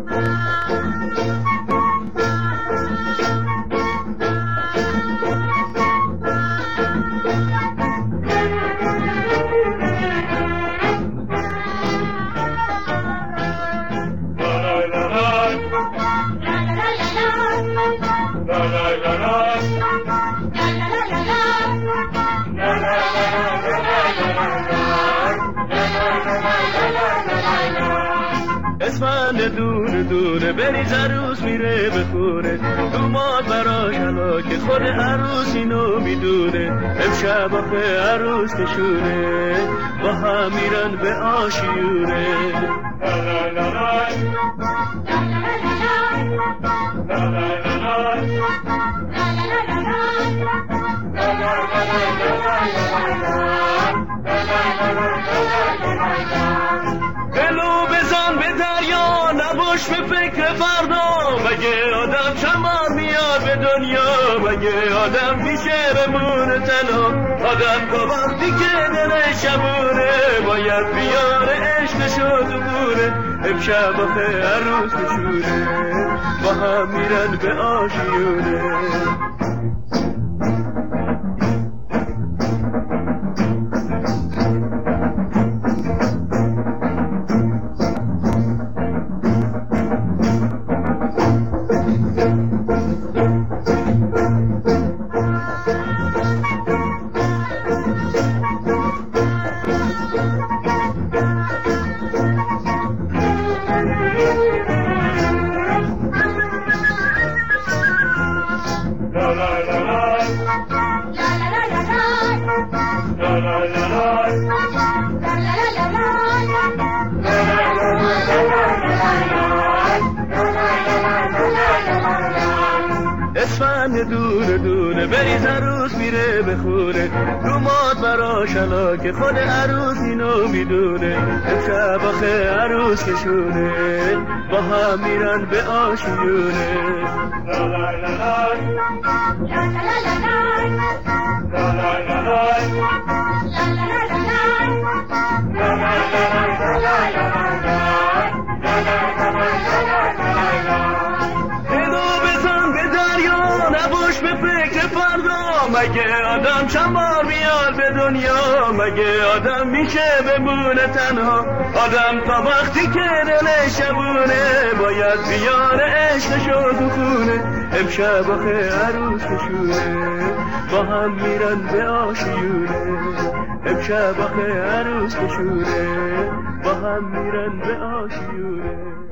اسفند دور دور بریز عروس میره بخوره دوماد براش که خود عروس اینو میدونه امشب آخه عروس نشونه با هم میرن به آشیونه نباش به فکر فردا مگه آدم چند بار میاد به دنیا مگه آدم میشه بمونه تنها آدم تا وقتی که دل شبونه باید بیاره عشقشو تو خونه امشب آخه عروس نشونه با هم میرن به آشیونه اسفند دور دور بریز عروس میره بخونه دوماد براش که خود عروس اینو میدونه امشب آخه عروس نشونه با هم میرن به آشیونه به فکر فردا مگه آدم چند بار میاد به دنیا مگه آدم میشه بمونه تنها آدم تا وقتی که دل شبونه باید بیاره عشقشو تو خونه امشب آخه عروس نشونه با هم میرن به آشیونه امشب آخه عروس نشونه با هم میرن به آشیونه